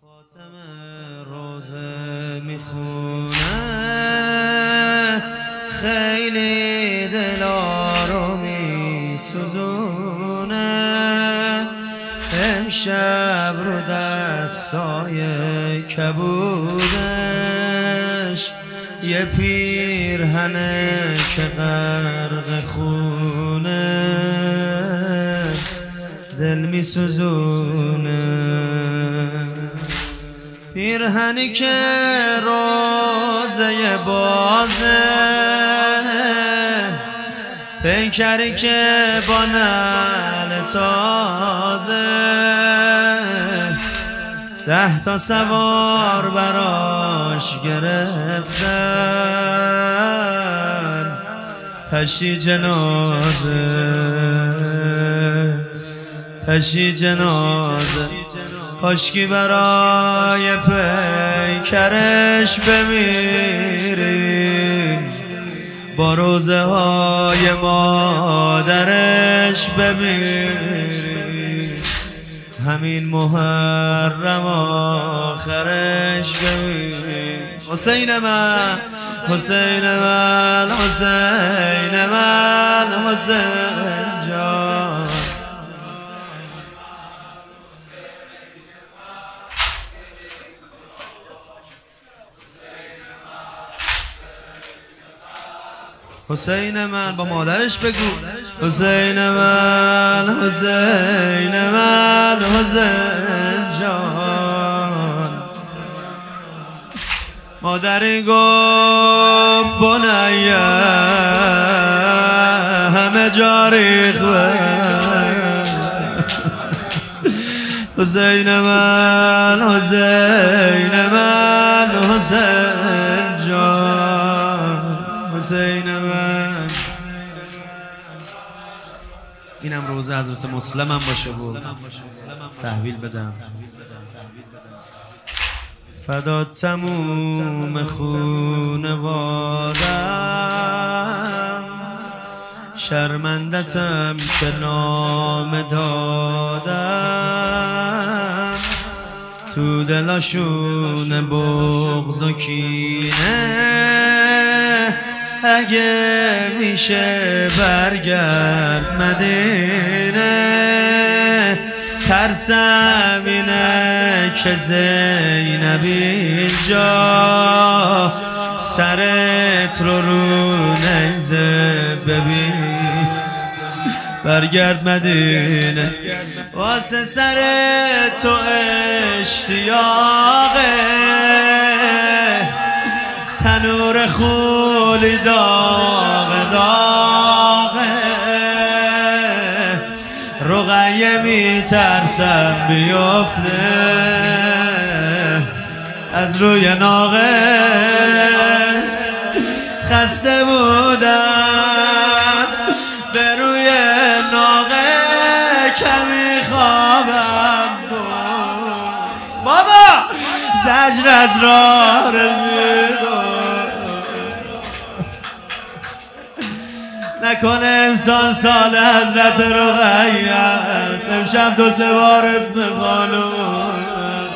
فاطمه روزه میخونه خیلی دلارو میسوزونه امشب رو دستای کبودش یه پیرهنه که غرق خونه دل میسوزونه پیرهنی که روزه بازه پیکری که با نعل تازه 10 تا سوار براش گرفتن تشی جنازه کاشکی برای پیکرش بمیریم با روزه های مادرش بمیریم همین محرم آخرش بمیریم حسین من حسین من حسین من حسین جان حسین من با مادرش بگو حسین من حسین من حسین جان مادری گفت بنیه همه جاریخ حسین من حسین من حسین جان حسین من اینم روزه حضرت مسلم هم باشه بود تحویل بدم فدات تموم خونوادم شرمندتم که نام دادم تو دلاشون بغض و کینه اگه میشه برگرد مدینه ترسم اینه که زینب اینجا سرت رو نیزه ببین برگرد مدینه واسه سر تو اشتیاقه تنور خولی داغ داغه رقیه میترسم بیفته از روی ناقه خسته بودم به روی ناقه کمی خوابم بود بابا زجر از راه رسید نکنه امسال سال حضرت رقیه است امشب 2-3 بار اسم خانوم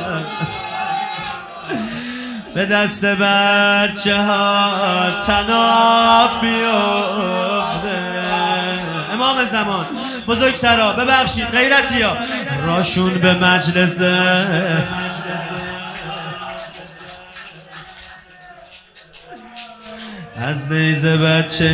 به دست بچه ها طناب بیفته امام زمان بزرگترا ببخشید غیرتی ها راشون به مجلسه از نیزه بچه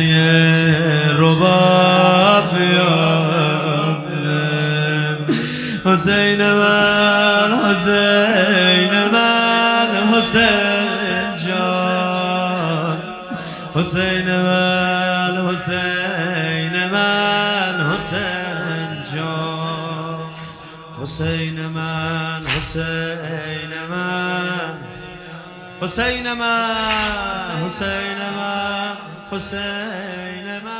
رباب بیافته حسین من حسین من حسین جان حسین من حسین من حسین جان حسین من حسین من حسین من حسین من حسین من